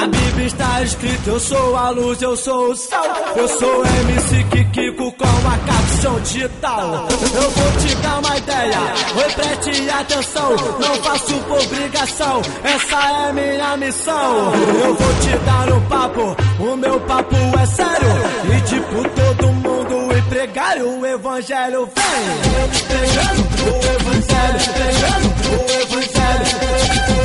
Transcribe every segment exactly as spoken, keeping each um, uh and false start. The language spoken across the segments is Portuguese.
Na Bíblia está escrito, eu sou a luz, eu sou o sal. Eu sou M C Kikiko com a capção digital. Eu vou te dar uma ideia, oi, preste atenção. Não faço por obrigação, essa é minha missão. Eu vou te dar um papo, o meu papo é sério. E tipo todo mundo e pregar o evangelho. Vem, pregando o evangelho, pregando o evangelho.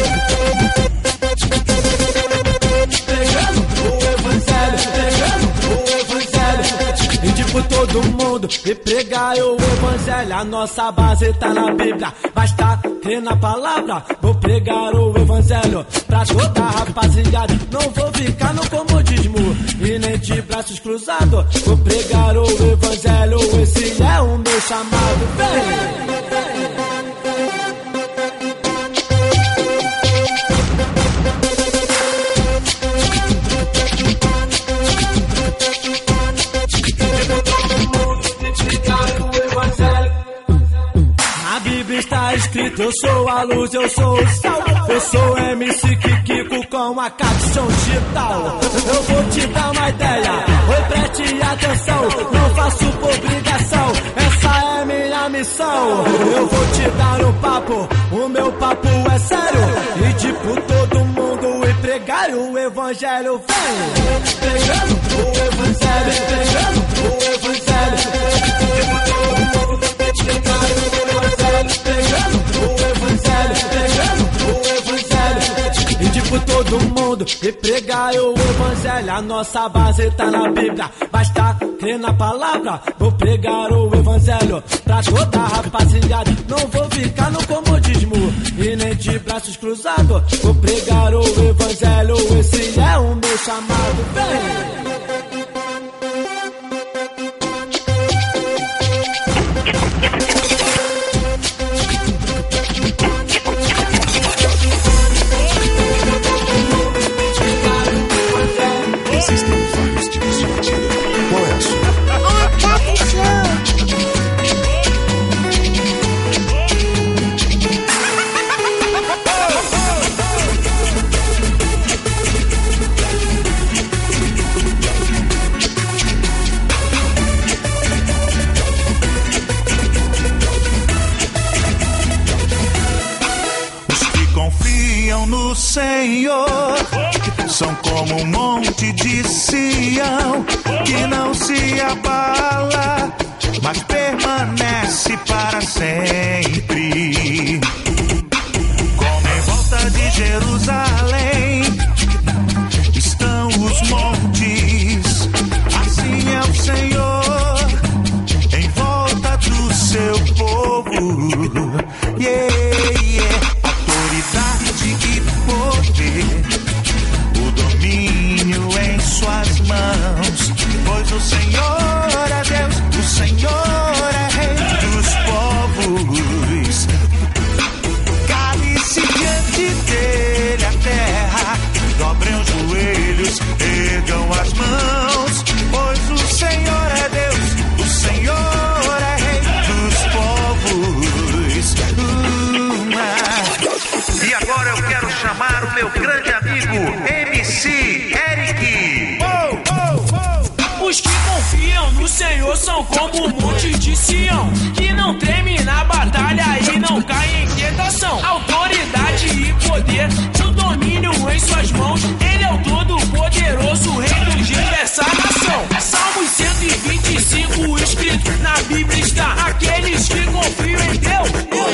E tipo todo mundo, e pregar o evangelho. A nossa base tá na Bíblia, basta crer na palavra. Vou pregar o evangelho pra toda a rapaziada. Não vou ficar no comodismo e nem de braços cruzados. Vou pregar o evangelho, esse é o meu chamado. Vem! Está escrito, eu sou a luz, eu sou o sal. Eu sou M C Kikiko com a capção digital. Eu vou te dar uma ideia, oi, preste atenção. Não faço por obrigação, essa é minha missão. Eu vou te dar um papo, o meu papo é sério. E tipo todo mundo e pregar o evangelho. Vem, pregando o evangelho, pregando o evangelho. Tipo todo mundo e pregar o evangelho. Pregando o evangelho, pregando o evangelho. E tipo todo mundo, e pregar o evangelho. A nossa base tá na Bíblia, basta crer na palavra. Vou pregar o evangelho pra toda a rapaziada. Não vou ficar no comodismo e nem de braços cruzados. Vou pregar o evangelho, esse é o meu chamado. Vem! Existem vários tipos de batida. Qual é a sua? Os que confiam no Senhor são como um monte de Sião, que não se abala, mas permanece para sempre. Como em volta de Jerusalém estão os montes, assim é o Senhor em volta do seu povo. Yeah, yeah. Autoridade e poder, em suas mãos, pois o Senhor é Deus, o Senhor é Rei dos povos. Cale-se diante dele a terra, dobrem os joelhos, ergam as mãos, pois o Senhor é Deus, o Senhor é Rei dos povos. Uh, ah. E agora eu quero chamar o meu grande amigo M C Os que confiam no Senhor são como um monte de Sião, que não treme na batalha e não cai em tentação. Autoridade e poder, o domínio em suas mãos. Ele é o todo-poderoso, rei dos reis dessa nação. Salmos cento e vinte e cinco, escrito na Bíblia está: aqueles que confiam em Deus,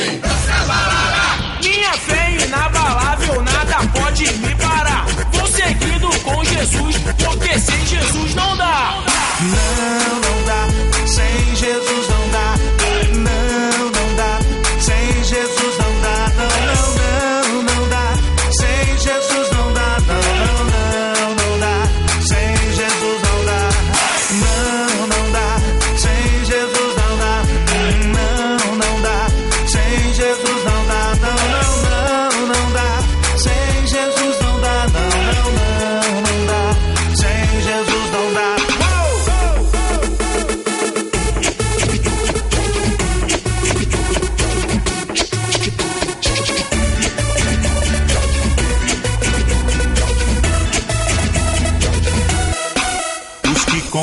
minha fé inabalável, nada pode me parar. Vou seguindo com Jesus, porque sem Jesus não dá. Não, não dá, sem Jesus não dá. Não, não dá, sem Jesus não dá. Não, não, não, não dá, sem Jesus não dá. Não, não, não, não dá, sem Jesus não dá. Não, não dá, sem Jesus não dá. Não, não dá, sem Jesus não dá. Não, não, não, não dá, sem Jesus não dá. Não, não, não, não dá, sem Jesus não dá.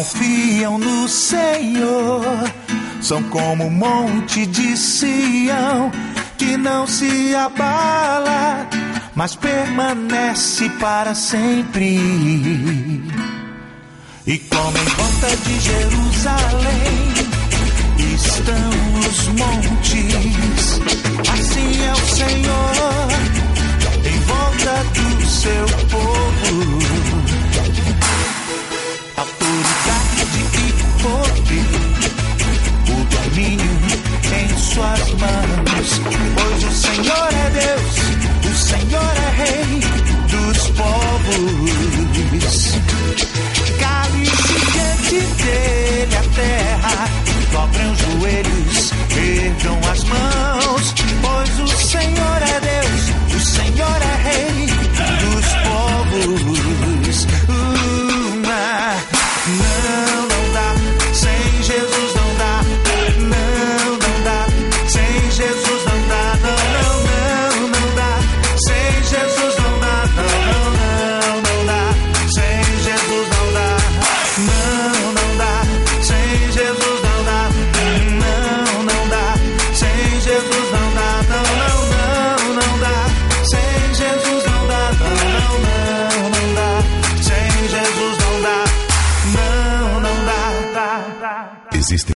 confiam no Senhor são como um monte de Sião que não se abala, mas permanece para sempre. E como em volta de Jerusalém estão os montes, assim é o Senhor em volta do seu povo. Autoridade e poder, o domínio em suas mãos, pois o Senhor é Deus, o Senhor é Rei dos povos. Cale-se diante dele a terra, dobrem os joelhos, ergam as mãos, pois o Senhor é Deus, o Senhor é Rei dos povos. Uh, ah, não, não dá, sem Jesus não dá, não, não dá, sem Jesus não dá, não, não, não, não dá, sem Jesus não dá, não, não, não, não dá, sem Jesus não dá, não, não dá, sem Jesus não dá, não, não dá, sem Jesus não dá, não, não, não, não dá, sem Jesus não dá, não, não, não, não dá, sem Jesus não dá, não, não dá, dá, dá. Existem